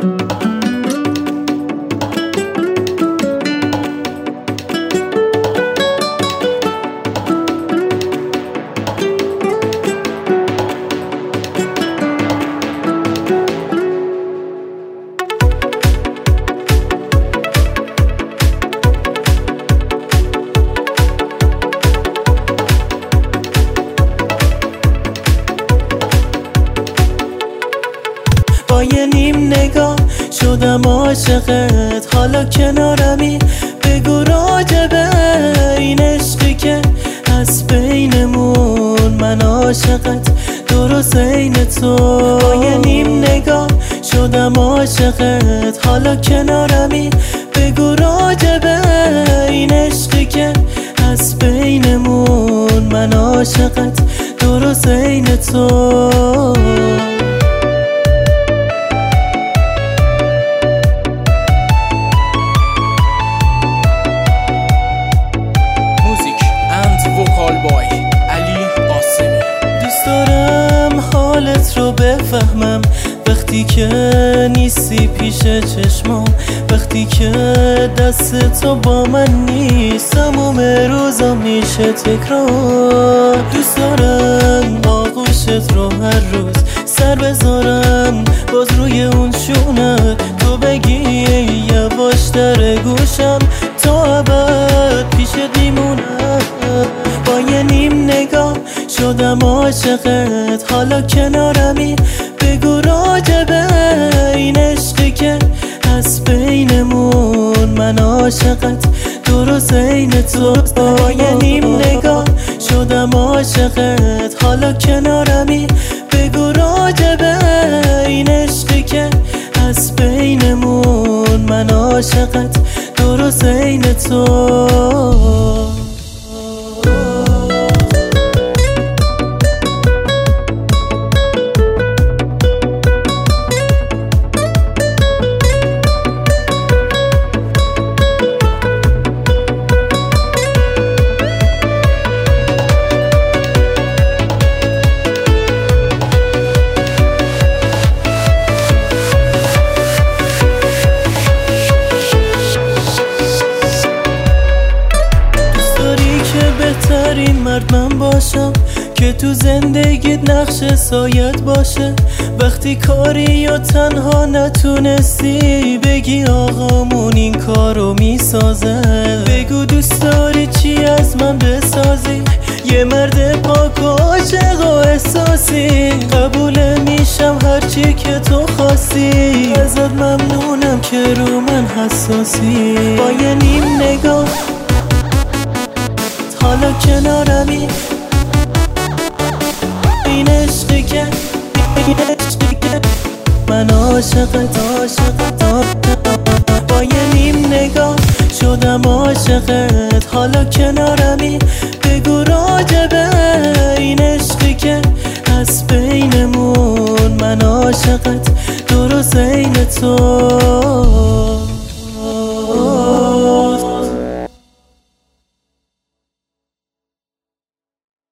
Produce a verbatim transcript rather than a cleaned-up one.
با یه نیم نگاه شدم عاشقت، حالا کنارمی بگو راجبه این عشقی که هست بینمون، من عاشقت درست عین تو. با یه نیم نگاه شدم عاشقت، حالا کنارمی بگو راجبه این عشقی که هست بینمون، من عاشقت درست عین تو. حالت رو بفهمم وقتی که نیستی پیش چشمام، وقتی که دست تو با من نیست تموم روزا میشه تکرار. دوست دارم آغوشت رو هر روز سر بذارم باز روی اون شونه، تو بگی یواش در گوشم تا ابد پیشت میمونم. با یه نیم نگاه شدم عاشقت، حالا کنارمی بگو راجبه این عشقی که هست بینمون، من عاشقت درست عین تو. با یه نیم نگاه شدم عاشقت، حالا کنارمی بگو راجبه این عشقی که هست بینمون، من عاشقت درست عین تو. بهترین مرد من باشم که تو زندگیت نقش سایت باشه، وقتی کاری یا تنها نتونستی بگی آقامون این کارو میسازه. بگو دوست داری چی از من بسازی، یه مرد پاک و عاشق و احساسی، قبول میشم هرچی که تو خواستی، ازت ممنونم که رو من حساسی. با یه نیم نگاه حالا کنارمی این عشقی که این عشقی که من عاشقت عاشقت. با یه نیم نگاه شدم عاشقت، حالا کنارمی بگو راجبه این عشقی که هست بینمون، من عاشقت درست عین تو.